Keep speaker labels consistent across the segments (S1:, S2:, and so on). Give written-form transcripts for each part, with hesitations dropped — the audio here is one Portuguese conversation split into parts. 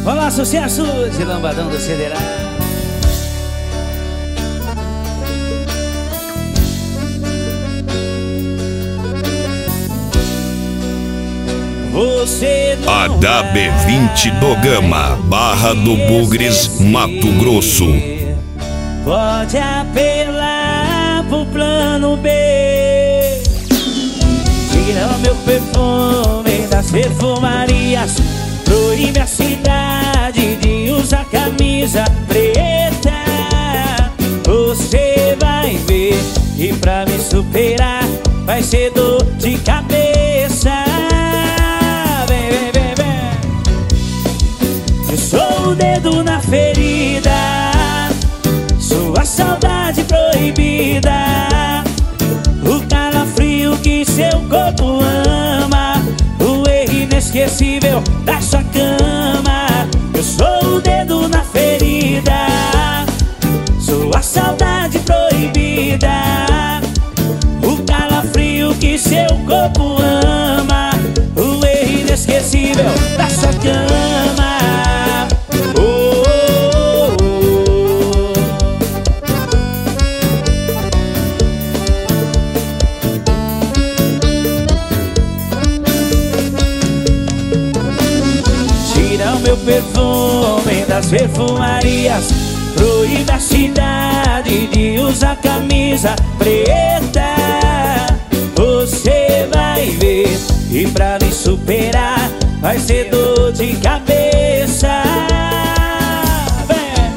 S1: Olá, sucesso de Lambadão do Cederá.
S2: A DB20 do Gama, Barra do Bugres, Mato Grosso.
S1: Pode apelar pro plano B. Tira o meu perfume das perfumarias. Proíbe a cidade de usar camisa preta. Você vai ver que pra me superar vai ser dor de cabeça. Vem, vem, vem, vem. Eu sou o dedo na ferida, sua saudade proibida, o calafrio que seu corpo ama, o erro inesquecível da sua cama. Eu sou o dedo na ferida, sua saudade proibida, o calafrio que seu corpo ama, o erro inesquecível da sua cama. Meu perfume das perfumarias, proíbe a cidade de usar camisa preta. Você vai ver, e pra me superar vai ser dor de cabeça. Vem.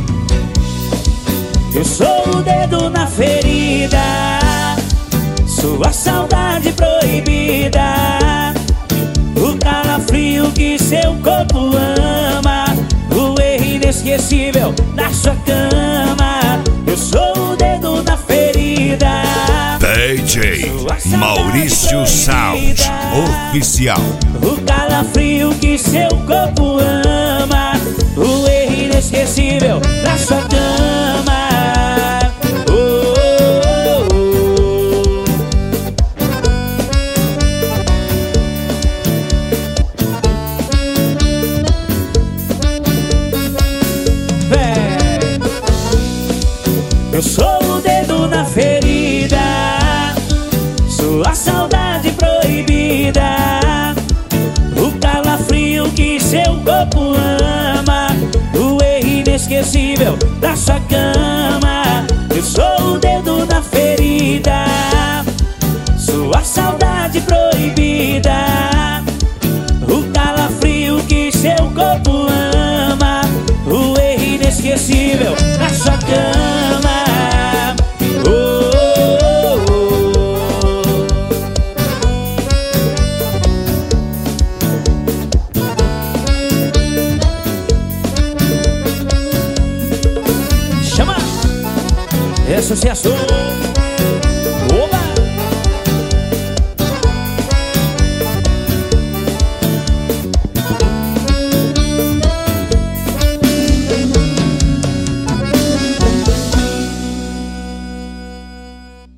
S1: Eu sou o dedo na ferida, sua saudade proibida, o calafrio que seu corpo ama, o erro inesquecível da sua cama. Eu sou o dedo na ferida.
S2: DJ Maurício Sound Oficial.
S1: O calafrio que seu corpo ama, o erro inesquecível da sua cama. Eu sou o dedo na ferida, sua saudade proibida, o calafrio que seu corpo ama, o erro inesquecível da sua cama. Eu sou o dedo na ferida, sua saudade proibida, o calafrio que seu corpo ama, o erro inesquecível da sua cama. Chama! É sucesso!